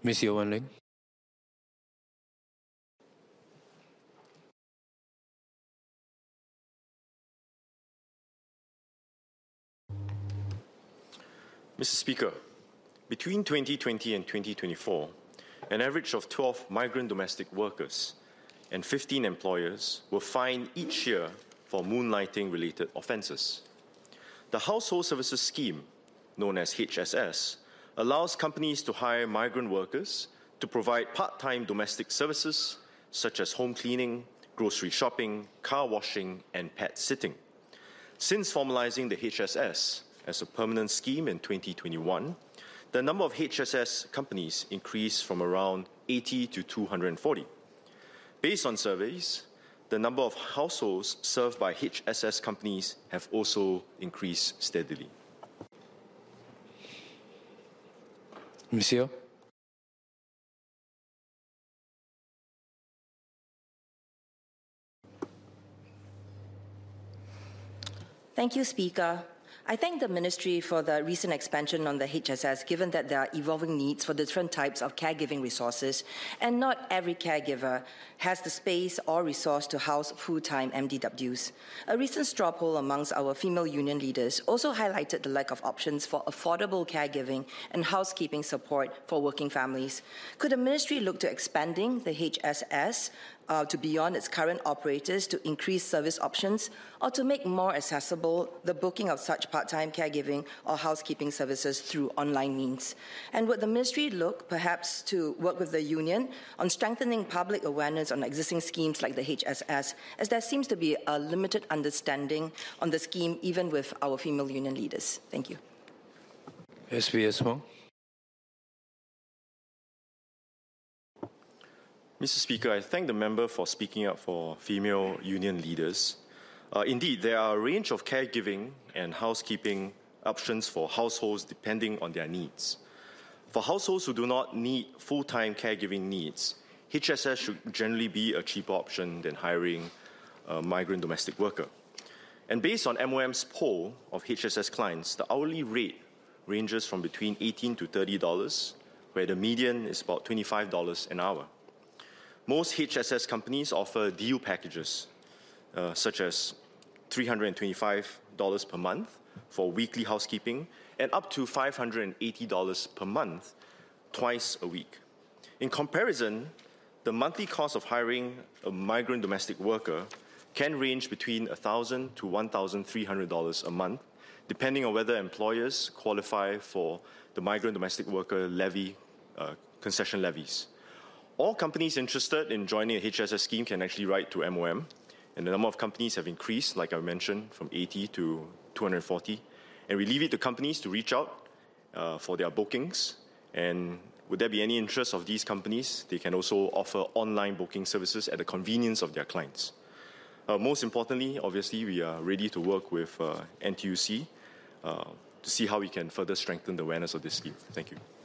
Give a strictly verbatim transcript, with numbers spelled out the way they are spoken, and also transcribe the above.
Miz Yeo Wan Ling. Mister Speaker, between twenty twenty and twenty twenty-four, an average of twelve migrant domestic workers and fifteen employers were fined each year for moonlighting-related offences. The Household Services Scheme, known as H S S, allows companies to hire migrant workers to provide part-time domestic services such as home cleaning, grocery shopping, car washing, and pet sitting. Since formalising the H S S as a permanent scheme in twenty twenty-one, the number of H S S companies increased from around eighty to two hundred forty. Based on surveys, the number of households served by H S S companies have also increased steadily. Miz Yeo. Thank you, Speaker. I thank the Ministry for the recent expansion on the H S S, given that there are evolving needs for different types of caregiving resources, and not every caregiver has the space or resource to house full-time M D Ws. A recent straw poll amongst our female union leaders also highlighted the lack of options for affordable caregiving and housekeeping support for working families. Could the Ministry look to expanding the H S S Uh, to beyond its current operators to increase service options, or to make more accessible the booking of such part-time caregiving or housekeeping services through online means? And would the Ministry look perhaps to work with the Union on strengthening public awareness on existing schemes like the H S S, as there seems to be a limited understanding on the scheme even with our female union leaders? Thank you. S B S Wong. Mister Speaker, I thank the member for speaking up for female union leaders. Uh, indeed, there are a range of caregiving and housekeeping options for households depending on their needs. For households who do not need full-time caregiving needs, H S S should generally be a cheaper option than hiring a migrant domestic worker. And based on M O M's poll of H S S clients, the hourly rate ranges from between eighteen to thirty dollars, where the median is about twenty-five dollars an hour. Most H S S companies offer deal packages, uh, such as three hundred twenty-five dollars per month for weekly housekeeping and up to five hundred eighty dollars per month twice a week. In comparison, the monthly cost of hiring a migrant domestic worker can range between one thousand dollars to one thousand three hundred dollars a month, depending on whether employers qualify for the migrant domestic worker levy, uh, concession levies. All companies interested in joining the H S S scheme can actually write to M O M, and the number of companies have increased, like I mentioned, from eighty to two hundred forty. And we leave it to companies to reach out uh, for their bookings. And would there be any interest of these companies, they can also offer online booking services at the convenience of their clients. Uh, most importantly, obviously, we are ready to work with uh, N T U C uh, to see how we can further strengthen the awareness of this scheme. Thank you.